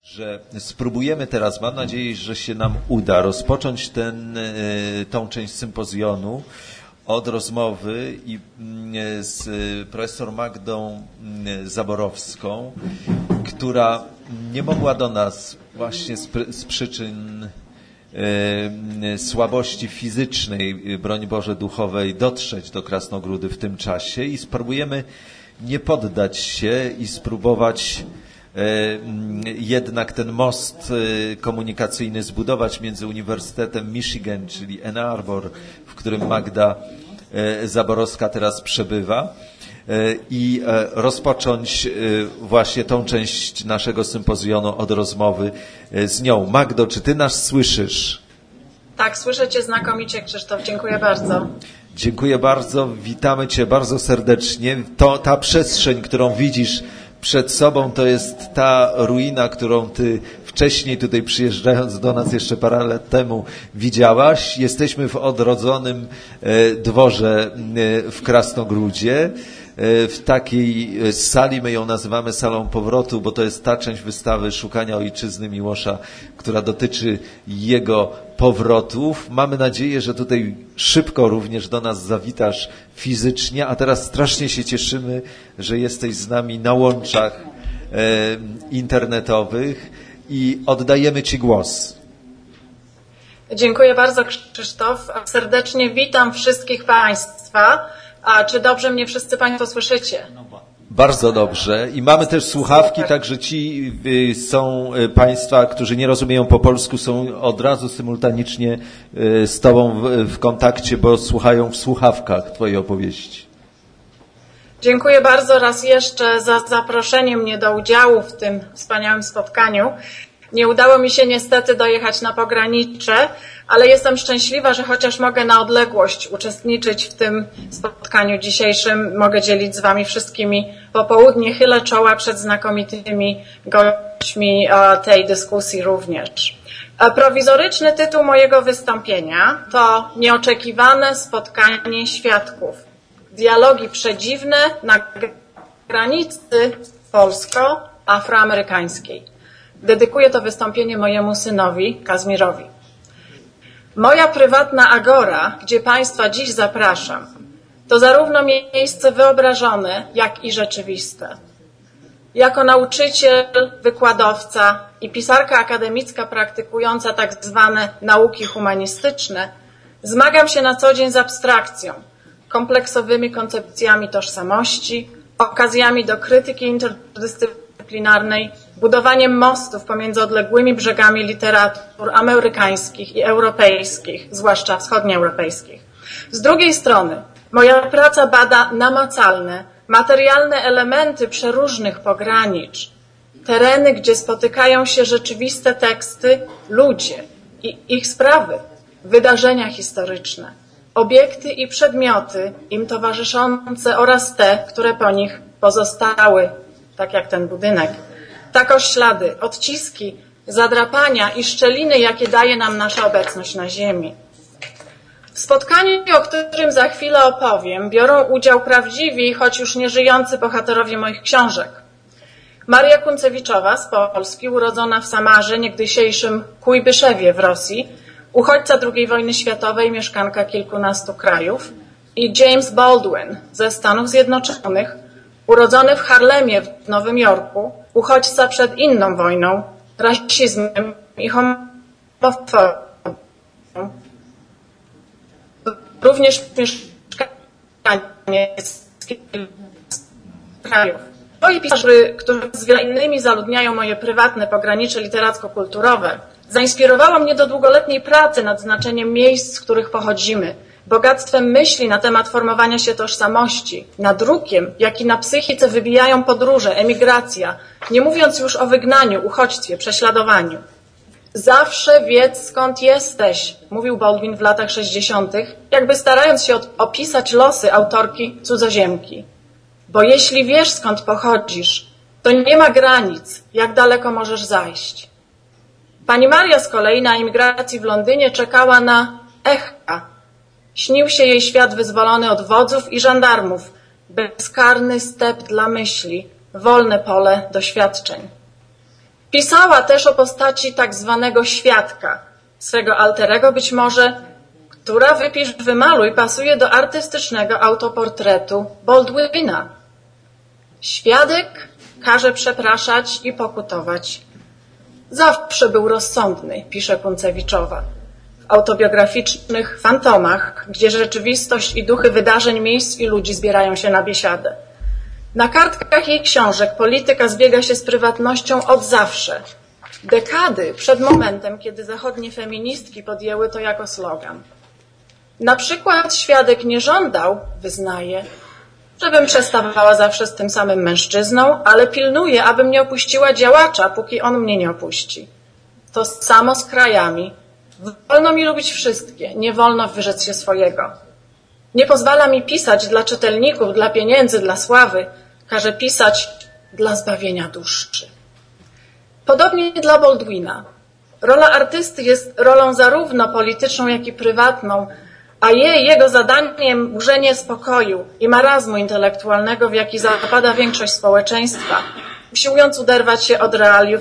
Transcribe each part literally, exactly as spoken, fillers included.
Że spróbujemy teraz, mam nadzieję, że się nam uda, rozpocząć ten, tą część sympozjonu od rozmowy i z profesor Magdą Zaborowską, która nie mogła do nas właśnie z, z przyczyn e, słabości fizycznej, broń Boże duchowej, dotrzeć do Krasnogródy w tym czasie i spróbujemy nie poddać się i spróbować jednak ten most komunikacyjny zbudować między Uniwersytetem Michigan, czyli Ann Arbor, w którym Magda Zaborowska teraz przebywa, i rozpocząć właśnie tą część naszego sympozjonu od rozmowy z nią. Magdo, czy ty nas słyszysz? Tak, słyszę cię znakomicie, Krzysztof. Dziękuję bardzo. Dziękuję bardzo. Witamy cię bardzo serdecznie. To, ta przestrzeń, którą widzisz przed sobą, to jest ta ruina, którą ty wcześniej tutaj przyjeżdżając do nas jeszcze parę lat temu widziałaś. Jesteśmy w odrodzonym dworze w Krasnogródzie, w takiej sali, my ją nazywamy salą powrotu, bo to jest ta część wystawy Szukania Ojczyzny Miłosza, która dotyczy jego powrotów. Mamy nadzieję, że tutaj szybko również do nas zawitasz fizycznie, a teraz strasznie się cieszymy, że jesteś z nami na łączach e, internetowych i oddajemy ci głos. Dziękuję bardzo, Krzysztof. Serdecznie witam wszystkich Państwa. A czy dobrze mnie wszyscy Państwo słyszycie? Bardzo dobrze. I mamy też słuchawki, także ci są Państwa, którzy nie rozumieją po polsku, są od razu symultanicznie z Tobą w kontakcie, bo słuchają w słuchawkach Twojej opowieści. Dziękuję bardzo raz jeszcze za zaproszenie mnie do udziału w tym wspaniałym spotkaniu. Nie udało mi się niestety dojechać na pogranicze, ale jestem szczęśliwa, że chociaż mogę na odległość uczestniczyć w tym spotkaniu dzisiejszym, mogę dzielić z Wami wszystkimi popołudnie. Chylę czoła przed znakomitymi gośćmi tej dyskusji również. Prowizoryczny tytuł mojego wystąpienia to Nieoczekiwane spotkanie świadków. Dialogi przedziwne na granicy polsko-afroamerykańskiej. Dedykuję to wystąpienie mojemu synowi, Kazmirowi. Moja prywatna agora, gdzie Państwa dziś zapraszam, to zarówno miejsce wyobrażone, jak i rzeczywiste. Jako nauczyciel, wykładowca i pisarka akademicka praktykująca tak zwane nauki humanistyczne, zmagam się na co dzień z abstrakcją, kompleksowymi koncepcjami tożsamości, okazjami do krytyki interdyscyplinarnej, budowaniem mostów pomiędzy odległymi brzegami literatur amerykańskich i europejskich, zwłaszcza wschodnioeuropejskich. Z drugiej strony, moja praca bada namacalne, materialne elementy przeróżnych pogranicz, tereny, gdzie spotykają się rzeczywiste teksty, ludzie i ich sprawy, wydarzenia historyczne, obiekty i przedmioty im towarzyszące oraz te, które po nich pozostały, tak jak ten budynek. Tako ślady, odciski, zadrapania i szczeliny, jakie daje nam nasza obecność na ziemi. W spotkaniu, o którym za chwilę opowiem, biorą udział prawdziwi, choć już nieżyjący bohaterowie moich książek. Maria Kuncewiczowa z Polski, urodzona w Samarze, niegdysiejszym Kujbyszewie w Rosji, uchodźca drugiej wojny światowej, mieszkanka kilkunastu krajów, i James Baldwin ze Stanów Zjednoczonych, urodzony w Harlemie w Nowym Jorku, uchodźca przed inną wojną, rasizmem i homofobią. Również mieszkanie z krajów. Moi pisarze, którzy z wieloma innymi zaludniają moje prywatne pogranicze literacko-kulturowe, zainspirowało mnie do długoletniej pracy nad znaczeniem miejsc, z których pochodzimy, bogactwem myśli na temat formowania się tożsamości, nad drukiem, jak i na psychice wybijają podróże, emigracja, nie mówiąc już o wygnaniu, uchodźstwie, prześladowaniu. Zawsze wiedz, skąd jesteś, mówił Baldwin w latach sześćdziesiątych, jakby starając się opisać losy autorki Cudzoziemki. Bo jeśli wiesz, skąd pochodzisz, to nie ma granic, jak daleko możesz zajść. Pani Maria z kolei na emigracji w Londynie czekała na echa. Śnił się jej świat wyzwolony od wodzów i żandarmów, bezkarny step dla myśli, wolne pole doświadczeń. Pisała też o postaci tak zwanego świadka, swego alterego być może, która wypisz, wymaluj pasuje do artystycznego autoportretu Baldwina. Świadek każe przepraszać i pokutować. Zawsze był rozsądny, pisze Kunцевичова. W autobiograficznych Fantomach, gdzie rzeczywistość i duchy wydarzeń, miejsc i ludzi zbierają się na biesiadę. Na kartkach jej książek polityka zbiega się z prywatnością od zawsze. Dekady przed momentem, kiedy zachodnie feministki podjęły to jako slogan. Na przykład świadek nie żądał, wyznaje, żebym przestawała zawsze z tym samym mężczyzną, ale pilnuje, abym nie opuściła działacza, póki on mnie nie opuści. To samo z krajami. Wolno mi lubić wszystkie, nie wolno wyrzec się swojego. Nie pozwala mi pisać dla czytelników, dla pieniędzy, dla sławy. Każe pisać dla zbawienia duszy. Podobnie dla Baldwina. Rola artysty jest rolą zarówno polityczną, jak i prywatną, a jej, jego zadaniem burzenie spokoju i marazmu intelektualnego, w jaki zapada większość społeczeństwa, usiłując uderwać się od realiów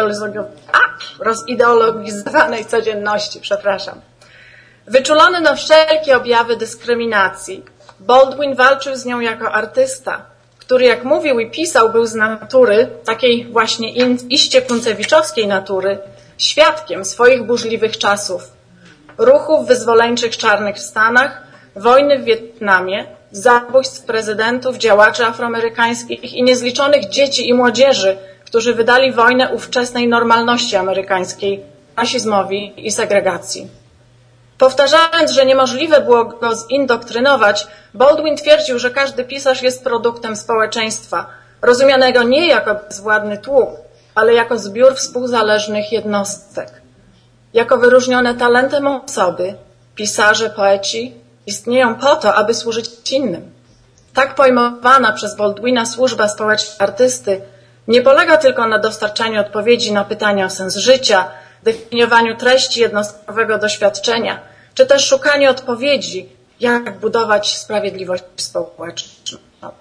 rozideologizowanej codzienności. Przepraszam. Wyczulony na wszelkie objawy dyskryminacji, Baldwin walczył z nią jako artysta, który, jak mówił i pisał, był z natury, takiej właśnie iście kuncewiczowskiej natury, świadkiem swoich burzliwych czasów, ruchów wyzwoleńczych czarnych w Stanach, wojny w Wietnamie, zabójstw prezydentów, działaczy afroamerykańskich i niezliczonych dzieci i młodzieży, którzy wydali wojnę ówczesnej normalności amerykańskiej, rasizmowi i segregacji. Powtarzając, że niemożliwe było go zindoktrynować, Baldwin twierdził, że każdy pisarz jest produktem społeczeństwa, rozumianego nie jako bezwładny tłum, ale jako zbiór współzależnych jednostek. Jako wyróżnione talentem osoby, pisarze, poeci istnieją po to, aby służyć innym. Tak pojmowana przez Baldwina służba społeczna artysty nie polega tylko na dostarczaniu odpowiedzi na pytania o sens życia, definiowaniu treści jednostkowego doświadczenia, czy też szukaniu odpowiedzi, jak budować sprawiedliwość społeczną.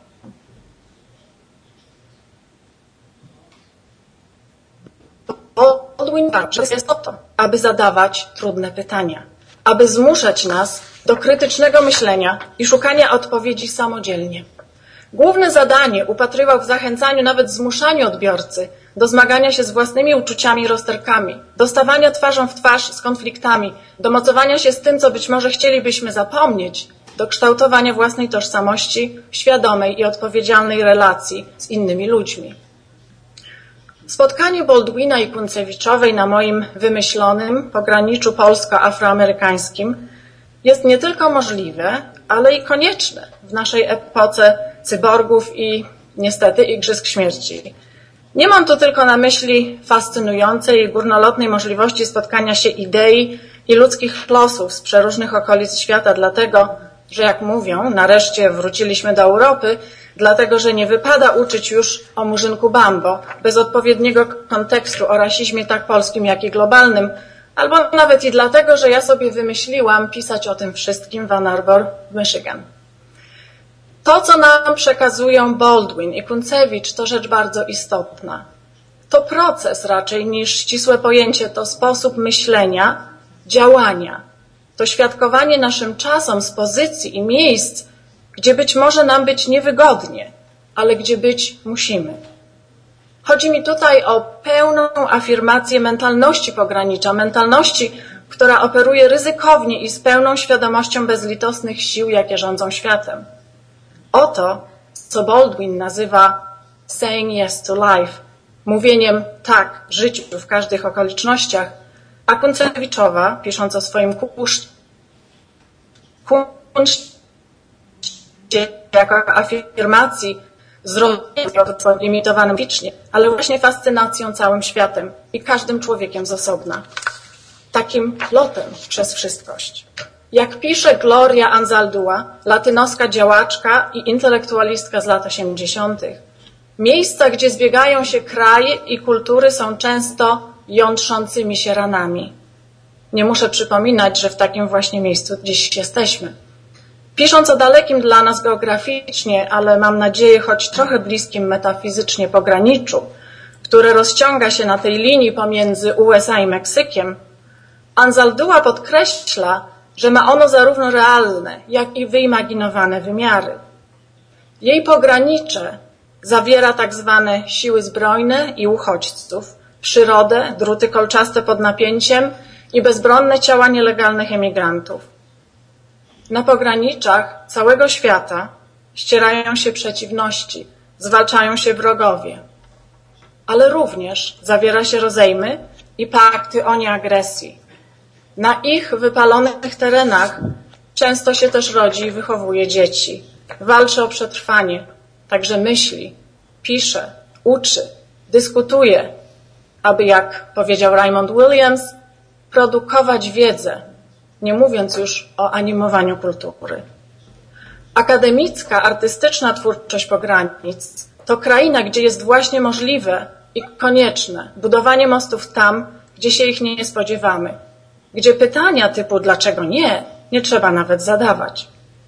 Baldwin jest o to, aby zadawać trudne pytania, aby zmuszać nas do krytycznego myślenia i szukania odpowiedzi samodzielnie. Główne zadanie upatrywał w zachęcaniu, nawet zmuszaniu odbiorcy do zmagania się z własnymi uczuciami i rozterkami, do stawania twarzą w twarz z konfliktami, do mocowania się z tym, co być może chcielibyśmy zapomnieć, do kształtowania własnej tożsamości w świadomej i odpowiedzialnej relacji z innymi ludźmi. Spotkanie Baldwina i Kunцевичовej na moim wymyślonym pograniczu polsko-afroamerykańskim jest nie tylko możliwe, ale i konieczne w naszej epoce cyborgów i niestety igrzysk śmierci. Nie mam tu tylko na myśli fascynującej i górnolotnej możliwości spotkania się idei i ludzkich losów z przeróżnych okolic świata, dlatego, że jak mówią, nareszcie wróciliśmy do Europy, dlatego, że nie wypada uczyć już o murzynku Bambo bez odpowiedniego kontekstu o rasizmie tak polskim, jak i globalnym, albo nawet i dlatego, że ja sobie wymyśliłam pisać o tym wszystkim w Ann Arbor, w Michigan. To, co nam przekazują Baldwin i Kunцевич, to rzecz bardzo istotna. To proces raczej niż ścisłe pojęcie, to sposób myślenia, działania. To świadkowanie naszym czasom z pozycji i miejsc, gdzie być może nam być niewygodnie, ale gdzie być musimy. Chodzi mi tutaj o pełną afirmację mentalności pogranicza, mentalności, która operuje ryzykownie i z pełną świadomością bezlitosnych sił, jakie rządzą światem. Oto, co Baldwin nazywa saying yes to life, mówieniem tak życiu w każdych okolicznościach, a Kunцевичова, pisząc o swoim kunszcie jako afirmacji zrozumienia limitowanym licznie, ale właśnie fascynacją całym światem i każdym człowiekiem z osobna. Takim lotem przez wszystkość. Jak pisze Gloria Anzaldúa, latynoska działaczka i intelektualistka z lat osiemdziesiątych, miejsca, gdzie zbiegają się kraje i kultury, są często jątrzącymi się ranami. Nie muszę przypominać, że w takim właśnie miejscu dziś jesteśmy. Pisząc o dalekim dla nas geograficznie, ale mam nadzieję choć trochę bliskim metafizycznie pograniczu, które rozciąga się na tej linii pomiędzy U S A i Meksykiem, Anzaldúa podkreśla, że ma ono zarówno realne, jak i wyimaginowane wymiary. Jej pogranicze zawiera tak zwane siły zbrojne i uchodźców, przyrodę, druty kolczaste pod napięciem i bezbronne ciała nielegalnych emigrantów. Na pograniczach całego świata ścierają się przeciwności, zwalczają się wrogowie, ale również zawiera się rozejmy i pakty o nieagresji. Na ich wypalonych terenach często się też rodzi i wychowuje dzieci. Walczy o przetrwanie, także myśli, pisze, uczy, dyskutuje, aby, jak powiedział Raymond Williams, produkować wiedzę, nie mówiąc już o animowaniu kultury. Akademicka, artystyczna twórczość pogranic to kraina, gdzie jest właśnie możliwe i konieczne budowanie mostów tam, gdzie się ich nie spodziewamy, gdzie pytania typu dlaczego nie, nie trzeba nawet zadawać.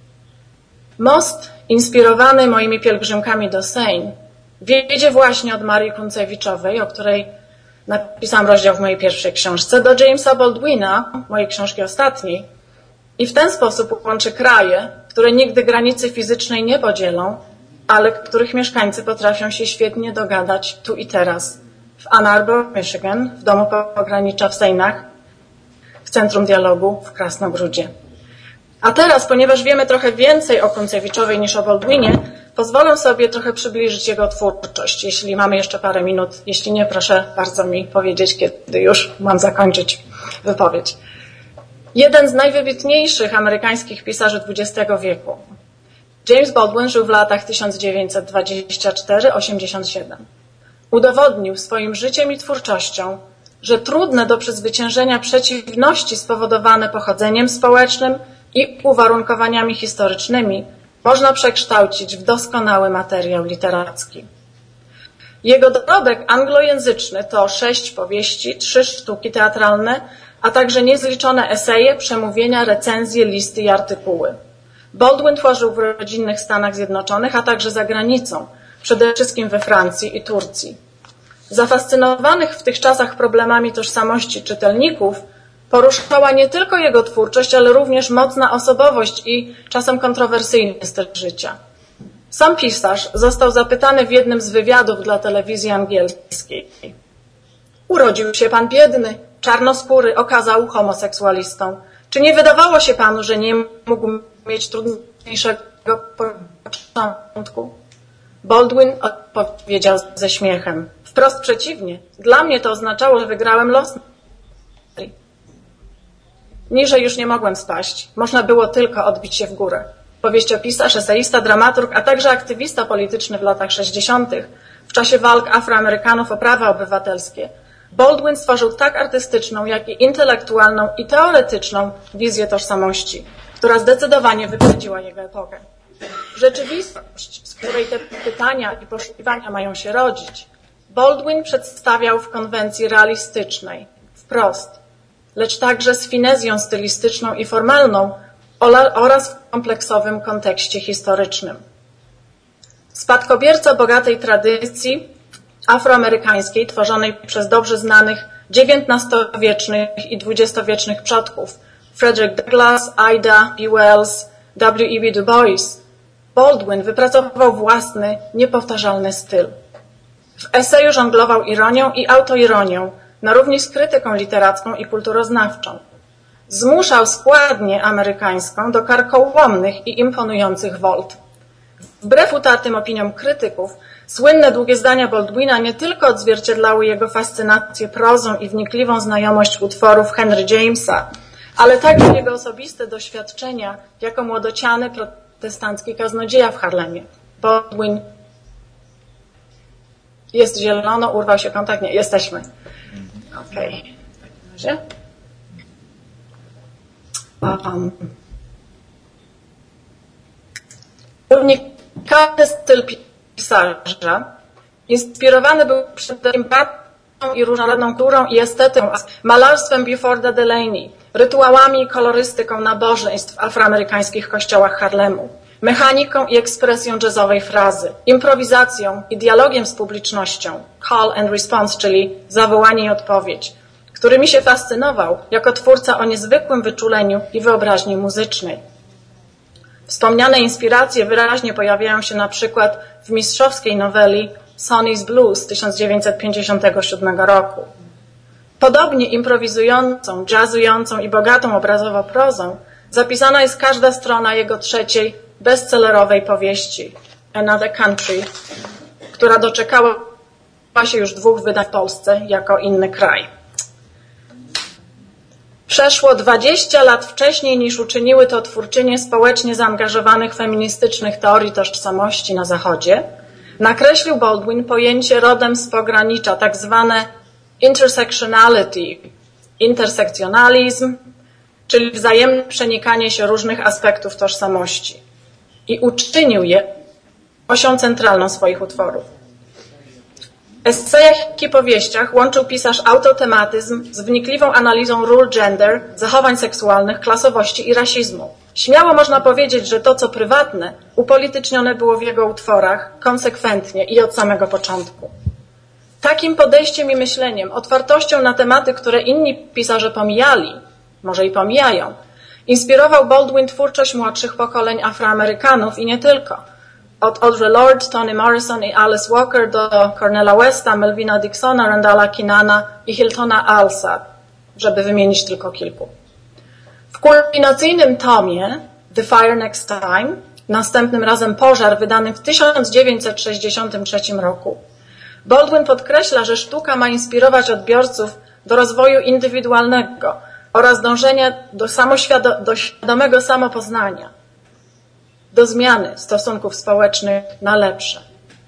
Most, inspirowany moimi pielgrzymkami do Seine, wiedzie właśnie od Marii Kunцевичowej, o której napisałam rozdział w mojej pierwszej książce, do Jamesa Baldwina, mojej książki ostatniej, i w ten sposób łączy kraje, które nigdy granicy fizycznej nie podzielą, ale których mieszkańcy potrafią się świetnie dogadać tu i teraz. W Ann Arbor, Michigan, w domu pogranicza w Sejnach, w Centrum Dialogu w Krasnogródzie. A teraz, ponieważ wiemy trochę więcej o Kunцевичowej niż o Baldwinie, pozwolę sobie trochę przybliżyć jego twórczość, jeśli mamy jeszcze parę minut. Jeśli nie, proszę bardzo mi powiedzieć, kiedy już mam zakończyć wypowiedź. Jeden z najwybitniejszych amerykańskich pisarzy dwudziestego wieku, James Baldwin, żył w latach tysiąc dziewięćset dwadzieścia cztery do osiemdziesiąt siedem. Udowodnił swoim życiem i twórczością, że trudne do przezwyciężenia przeciwności spowodowane pochodzeniem społecznym i uwarunkowaniami historycznymi można przekształcić w doskonały materiał literacki. Jego dorobek anglojęzyczny to sześć powieści, trzy sztuki teatralne, a także niezliczone eseje, przemówienia, recenzje, listy i artykuły. Baldwin tworzył w rodzinnych Stanach Zjednoczonych, a także za granicą, przede wszystkim we Francji i Turcji. Zafascynowanych w tych czasach problemami tożsamości czytelników poruszała nie tylko jego twórczość, ale również mocna osobowość i czasem kontrowersyjny styl życia. Sam pisarz został zapytany w jednym z wywiadów dla telewizji angielskiej. Urodził się pan biedny, czarnoskóry, okazał homoseksualistą. Czy nie wydawało się panu, że nie mógł mieć trudniejszego początku? Baldwin odpowiedział ze śmiechem. Wprost przeciwnie. Dla mnie to oznaczało, że wygrałem los. Niżej już nie mogłem spaść. Można było tylko odbić się w górę. Powieściopisarz, eseista, dramaturg, a także aktywista polityczny w latach sześćdziesiątych, w czasie walk Afroamerykanów o prawa obywatelskie, Baldwin stworzył tak artystyczną, jak i intelektualną i teoretyczną wizję tożsamości, która zdecydowanie wyprzedziła jego epokę. Rzeczywistość, z której te pytania i poszukiwania mają się rodzić, Baldwin przedstawiał w konwencji realistycznej, wprost, lecz także z finezją stylistyczną i formalną oraz w kompleksowym kontekście historycznym. Spadkobierca bogatej tradycji afroamerykańskiej, tworzonej przez dobrze znanych dziewiętnastowiecznych i dwudziestowiecznych przodków Frederick Douglass, Ida B. Wells, W E B Du Bois, Baldwin wypracował własny, niepowtarzalny styl. W eseju żonglował ironią i autoironią, na równi z krytyką literacką i kulturoznawczą. Zmuszał składnię amerykańską do karkołomnych i imponujących wolt. Wbrew utartym opiniom krytyków, słynne długie zdania Baldwina nie tylko odzwierciedlały jego fascynację prozą i wnikliwą znajomość utworów Henry Jamesa, ale także jego osobiste doświadczenia jako młodociany protestancki kaznodzieja w Harlemie. Baldwin jest zielono, urwał się kontakt? Nie, jesteśmy. Okej. Okay. Um. Unikalny styl pisarza inspirowany był przede wszystkim empatią i różnorodną kulturą i estetyką, malarstwem Buforda Delaney, rytuałami i kolorystyką nabożeństw w afroamerykańskich kościołach Harlemu. mechaniką i ekspresją jazzowej frazy, improwizacją i dialogiem z publicznością, call and response, czyli zawołanie i odpowiedź, który mi się fascynował jako twórca o niezwykłym wyczuleniu i wyobraźni muzycznej. Wspomniane inspiracje wyraźnie pojawiają się na przykład w mistrzowskiej noweli Sonny's Blues z tysiąc dziewięćset pięćdziesiątego siódmego roku. Podobnie improwizującą, jazzującą i bogatą obrazowo prozą zapisana jest każda strona jego trzeciej, bestsellerowej powieści Another Country, która doczekała się już dwóch wydań w Polsce jako Inny kraj. Przeszło dwadzieścia lat wcześniej niż uczyniły to twórczynie społecznie zaangażowanych feministycznych teorii tożsamości na Zachodzie, nakreślił Baldwin pojęcie rodem z pogranicza, tak zwane intersectionality, intersekcjonalizm, czyli wzajemne przenikanie się różnych aspektów tożsamości, i uczynił je osią centralną swoich utworów. W esejach i powieściach łączył pisarz autotematyzm z wnikliwą analizą ról gender, zachowań seksualnych, klasowości i rasizmu. Śmiało można powiedzieć, że to, co prywatne, upolitycznione było w jego utworach konsekwentnie i od samego początku. Takim podejściem i myśleniem, otwartością na tematy, które inni pisarze pomijali, może i pomijają, inspirował Baldwin twórczość młodszych pokoleń Afroamerykanów i nie tylko. Od Audre Lorde, Toni Morrison i Alice Walker do Cornela Westa, Melvina Dixona, Randalla Kinnana i Hiltona Alsa, żeby wymienić tylko kilku. W kulminacyjnym tomie The Fire Next Time, następnym razem Pożar, wydany w tysiąc dziewięćset sześćdziesiątym trzecim roku, Baldwin podkreśla, że sztuka ma inspirować odbiorców do rozwoju indywidualnego oraz dążenia do, samoświado- do świadomego samopoznania, do zmiany stosunków społecznych na lepsze.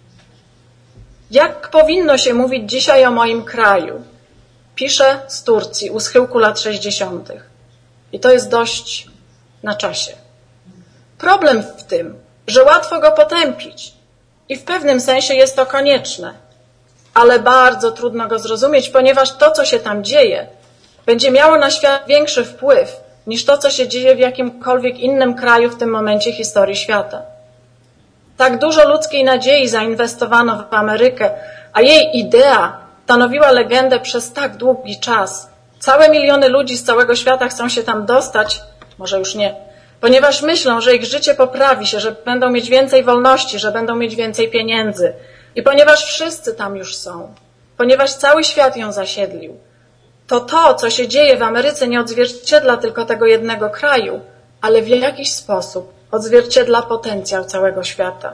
Jak powinno się mówić dzisiaj o moim kraju? Piszę z Turcji u schyłku lat sześćdziesiątych. I to jest dość na czasie. Problem w tym, że łatwo go potępić i w pewnym sensie jest to konieczne, ale bardzo trudno go zrozumieć, ponieważ to, co się tam dzieje, będzie miało na świat większy wpływ niż to, co się dzieje w jakimkolwiek innym kraju w tym momencie historii świata. Tak dużo ludzkiej nadziei zainwestowano w Amerykę, a jej idea stanowiła legendę przez tak długi czas. Całe miliony ludzi z całego świata chcą się tam dostać, może już nie, ponieważ myślą, że ich życie poprawi się, że będą mieć więcej wolności, że będą mieć więcej pieniędzy. I ponieważ wszyscy tam już są, ponieważ cały świat ją zasiedlił, to to, co się dzieje w Ameryce, nie odzwierciedla tylko tego jednego kraju, ale w jakiś sposób odzwierciedla potencjał całego świata.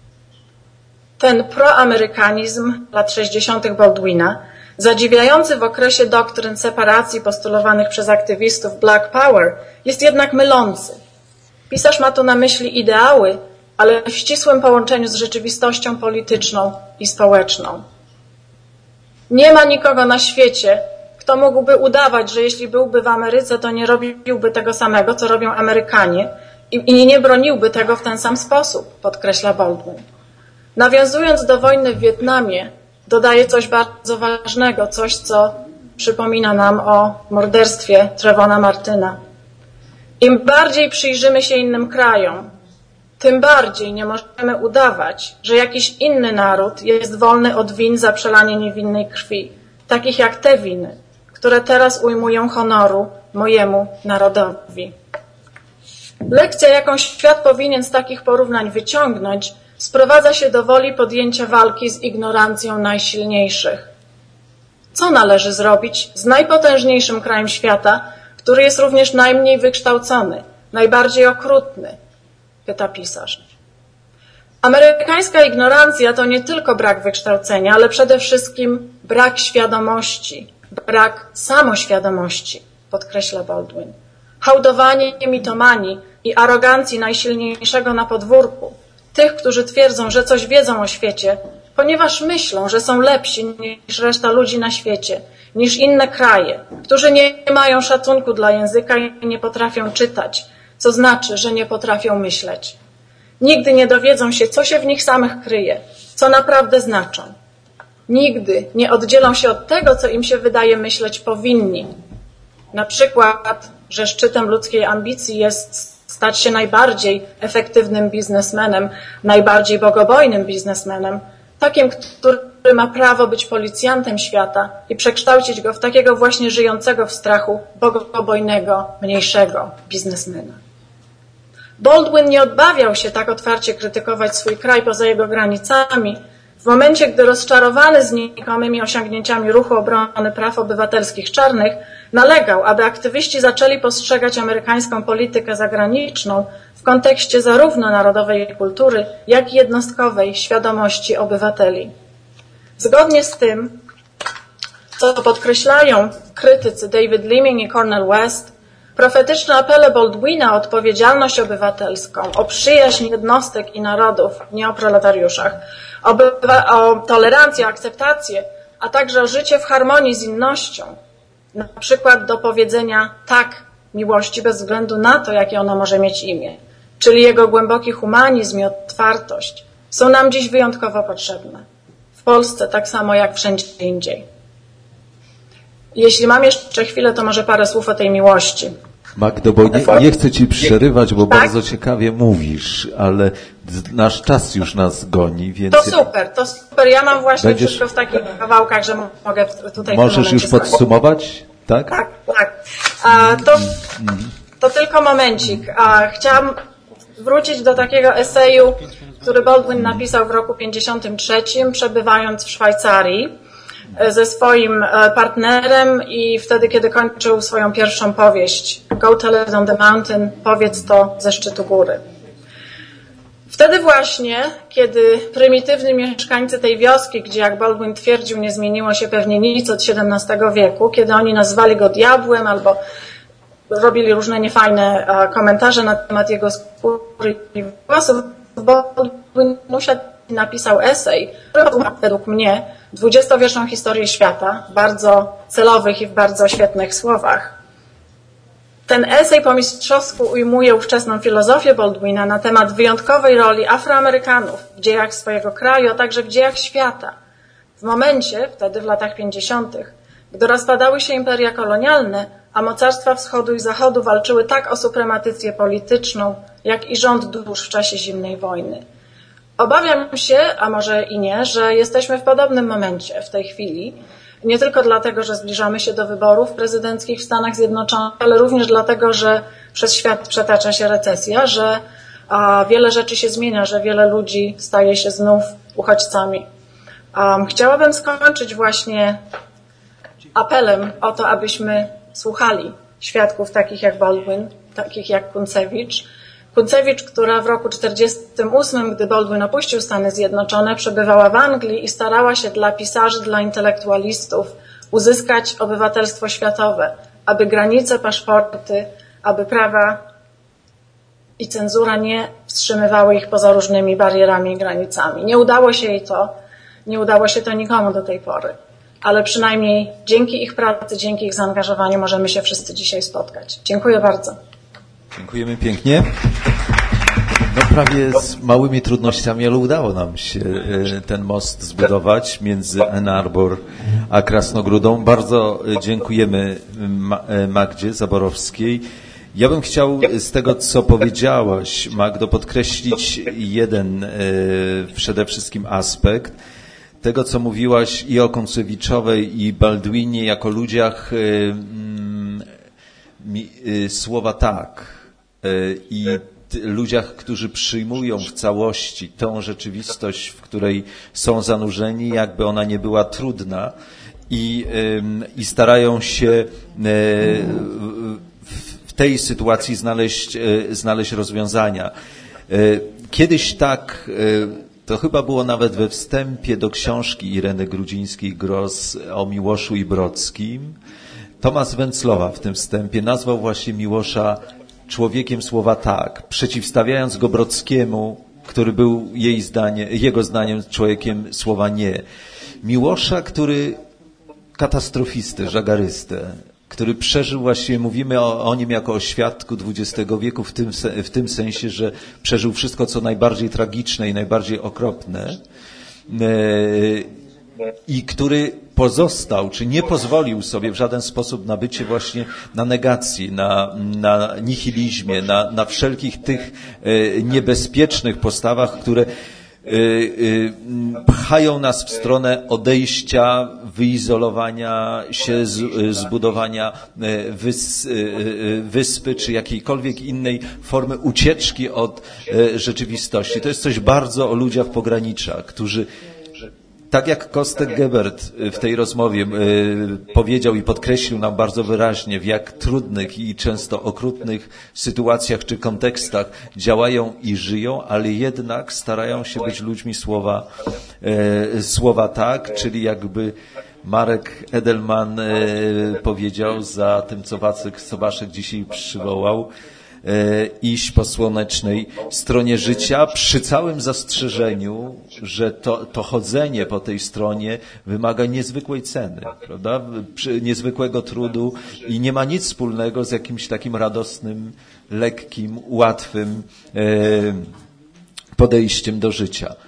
Ten proamerykanizm lat sześćdziesiątych Baldwina, zadziwiający w okresie doktryn separacji postulowanych przez aktywistów Black Power, jest jednak mylący. Pisarz ma tu na myśli ideały, ale w ścisłym połączeniu z rzeczywistością polityczną i społeczną. Nie ma nikogo na świecie, kto mógłby udawać, że jeśli byłby w Ameryce, to nie robiłby tego samego, co robią Amerykanie i, i nie broniłby tego w ten sam sposób, podkreśla Baldwin. Nawiązując do wojny w Wietnamie, dodaje coś bardzo ważnego, coś, co przypomina nam o morderstwie Trevona Martyna. Im bardziej przyjrzymy się innym krajom, tym bardziej nie możemy udawać, że jakiś inny naród jest wolny od win za przelanie niewinnej krwi, takich jak te winy, które teraz ujmują honoru mojemu narodowi. Lekcja, jaką świat powinien z takich porównań wyciągnąć, sprowadza się do woli podjęcia walki z ignorancją najsilniejszych. Co należy zrobić z najpotężniejszym krajem świata, który jest również najmniej wykształcony, najbardziej okrutny? Pyta pisarz. Amerykańska ignorancja to nie tylko brak wykształcenia, ale przede wszystkim brak świadomości, brak samoświadomości, podkreśla Baldwin. Hołdowanie mitomanii i arogancji najsilniejszego na podwórku, tych, którzy twierdzą, że coś wiedzą o świecie, ponieważ myślą, że są lepsi niż reszta ludzi na świecie, niż inne kraje, którzy nie mają szacunku dla języka i nie potrafią czytać, co znaczy, że nie potrafią myśleć. Nigdy nie dowiedzą się, co się w nich samych kryje, co naprawdę znaczą. Nigdy nie oddzielą się od tego, co im się wydaje myśleć powinni. Na przykład, że szczytem ludzkiej ambicji jest stać się najbardziej efektywnym biznesmenem, najbardziej bogobojnym biznesmenem, takim, który ma prawo być policjantem świata i przekształcić go w takiego właśnie żyjącego w strachu, bogobojnego, mniejszego biznesmena. Baldwin nie odbawiał się tak otwarcie krytykować swój kraj poza jego granicami, w momencie, gdy rozczarowany znikomymi osiągnięciami ruchu obrony praw obywatelskich czarnych, nalegał, aby aktywiści zaczęli postrzegać amerykańską politykę zagraniczną w kontekście zarówno narodowej kultury, jak i jednostkowej świadomości obywateli. Zgodnie z tym, co podkreślają krytycy David Leeming i Cornel West, profetyczne apele Baldwina o odpowiedzialność obywatelską, o przyjaźń jednostek i narodów, nie o proletariuszach, o, o tolerancję, akceptację, a także o życie w harmonii z innością, na przykład do powiedzenia tak miłości bez względu na to, jakie ona może mieć imię, czyli jego głęboki humanizm i otwartość, są nam dziś wyjątkowo potrzebne. W Polsce tak samo jak wszędzie indziej. Jeśli mam jeszcze chwilę, to może parę słów o tej miłości. Magdo, bo nie, nie chcę Ci przerywać, bo tak? bardzo ciekawie mówisz, ale nasz czas już nas goni, więc... To super, to super. Ja mam właśnie Będziesz... wszystko w takich kawałkach, że mogę tutaj... Możesz już podsumować? Tak? Tak, tak. A, to, to tylko momencik. A, chciałam wrócić do takiego eseju, który Baldwin napisał w roku pięćdziesiątym trzecim, przebywając w Szwajcarii ze swoim partnerem i wtedy, kiedy kończył swoją pierwszą powieść Go Tell It on the Mountain, powiedz to ze szczytu góry. Wtedy właśnie, kiedy prymitywni mieszkańcy tej wioski, gdzie jak Baldwin twierdził, nie zmieniło się pewnie nic od siedemnastego wieku, kiedy oni nazwali go diabłem albo robili różne niefajne komentarze na temat jego skóry i włosów, Baldwin usiadł i napisał esej, który według mnie dwudziestowieczną historię świata w bardzo celowych i w bardzo świetnych słowach. Ten esej po mistrzowsku ujmuje ówczesną filozofię Baldwina na temat wyjątkowej roli Afroamerykanów w dziejach swojego kraju, a także w dziejach świata. W momencie, wtedy w latach pięćdziesiątych, gdy rozpadały się imperia kolonialne, a mocarstwa wschodu i zachodu walczyły tak o suprematycję polityczną, jak i rząd dusz w czasie zimnej wojny. Obawiam się, a może i nie, że jesteśmy w podobnym momencie w tej chwili, nie tylko dlatego, że zbliżamy się do wyborów prezydenckich w Stanach Zjednoczonych, ale również dlatego, że przez świat przetacza się recesja, że a, wiele rzeczy się zmienia, że wiele ludzi staje się znów uchodźcami. Um, chciałabym skończyć właśnie apelem o to, abyśmy słuchali świadków takich jak Baldwin, takich jak Kunцевич. Kunцевич, która w roku czterdziestym ósmym, gdy Baldwin opuścił Stany Zjednoczone, przebywała w Anglii i starała się dla pisarzy, dla intelektualistów uzyskać obywatelstwo światowe, aby granice, paszporty, aby prawa i cenzura nie wstrzymywały ich poza różnymi barierami i granicami. Nie udało się jej to, nie udało się to nikomu do tej pory, ale przynajmniej dzięki ich pracy, dzięki ich zaangażowaniu możemy się wszyscy dzisiaj spotkać. Dziękuję bardzo. Dziękujemy pięknie. No prawie z małymi trudnościami, ale udało nam się ten most zbudować między Ann Arbor a Krasnogródą. Bardzo dziękujemy Magdzie Zaborowskiej. Ja bym chciał z tego, co powiedziałaś, Magdo, podkreślić jeden przede wszystkim aspekt tego, co mówiłaś i o Kunцевичowej, i Baldwinie, jako ludziach słowa tak. I ludziach, którzy przyjmują w całości tą rzeczywistość, w której są zanurzeni, jakby ona nie była trudna i, i starają się w tej sytuacji znaleźć, znaleźć rozwiązania. Kiedyś tak, to chyba było nawet we wstępie do książki Ireny Grudzińskiej-Gross o Miłoszu i Brodskim, Tomasz Węclowa w tym wstępie nazwał właśnie Miłosza człowiekiem słowa tak, przeciwstawiając go Brodskiemu, który był jej zdanie, jego zdaniem człowiekiem słowa nie. Miłosza, który katastrofistę, żagarystę, który przeżył właśnie, mówimy o, o nim jako o świadku dwudziestego wieku w tym, w tym sensie, że przeżył wszystko, co najbardziej tragiczne i najbardziej okropne i który pozostał, czy nie pozwolił sobie w żaden sposób na bycie właśnie na negacji, na, na nihilizmie, na, na wszelkich tych niebezpiecznych postawach, które pchają nas w stronę odejścia, wyizolowania się, zbudowania wys, wyspy, czy jakiejkolwiek innej formy ucieczki od rzeczywistości. To jest coś bardzo o ludziach pogranicza, którzy tak jak Kostek Gebert w tej rozmowie powiedział i podkreślił nam bardzo wyraźnie, w jak trudnych i często okrutnych sytuacjach czy kontekstach działają i żyją, ale jednak starają się być ludźmi słowa, słowa tak, czyli jakby Marek Edelman powiedział za tym, co Wacek Sobaszek dzisiaj przywołał, iść po słonecznej stronie życia, przy całym zastrzeżeniu, że to, to chodzenie po tej stronie wymaga niezwykłej ceny, prawda? Niezwykłego trudu i nie ma nic wspólnego z jakimś takim radosnym, lekkim, łatwym podejściem do życia.